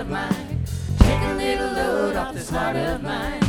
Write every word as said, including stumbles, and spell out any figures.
of mine. Take a little load off this heart of mine.